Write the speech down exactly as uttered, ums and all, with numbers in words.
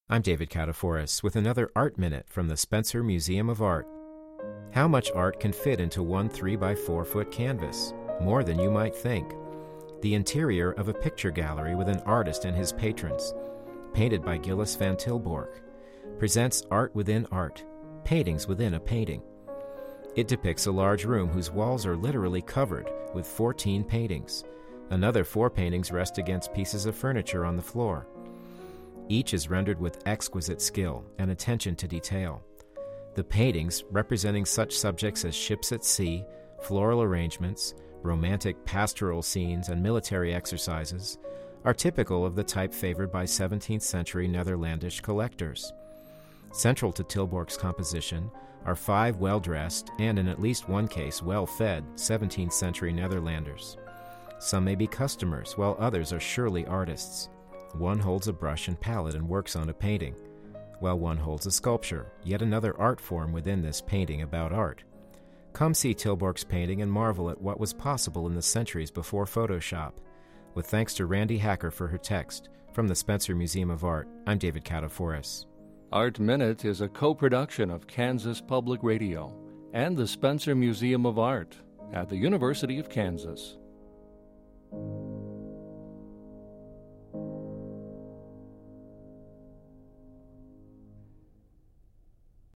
I'm David Kataforis with another Art Minute from the Spencer Museum of Art. How much art can fit into one three by four foot canvas? More than you might think. The interior of a picture gallery with an artist and his patrons, painted by Gillis van Tilborg, presents art within art, paintings within a painting. It depicts a large room whose walls are literally covered with fourteen paintings. Another four paintings rest against pieces of furniture on the floor. Each is rendered with exquisite skill and attention to detail. The paintings, representing such subjects as ships at sea, floral arrangements, romantic pastoral scenes, and military exercises, are typical of the type favored by seventeenth century Netherlandish collectors. Central to Tilborg's composition are five well-dressed and, in at least one case, well-fed seventeenth century Netherlanders. Some may be customers, while others are surely artists. One holds a brush and palette and works on a painting, while one holds a sculpture, yet another art form within this painting about art. Come see Tilborg's painting and marvel at what was possible in the centuries before Photoshop. With thanks to Randy Hacker for her text, from the Spencer Museum of Art, I'm David Kataforis. Art Minute is a co-production of Kansas Public Radio and the Spencer Museum of Art at the University of Kansas.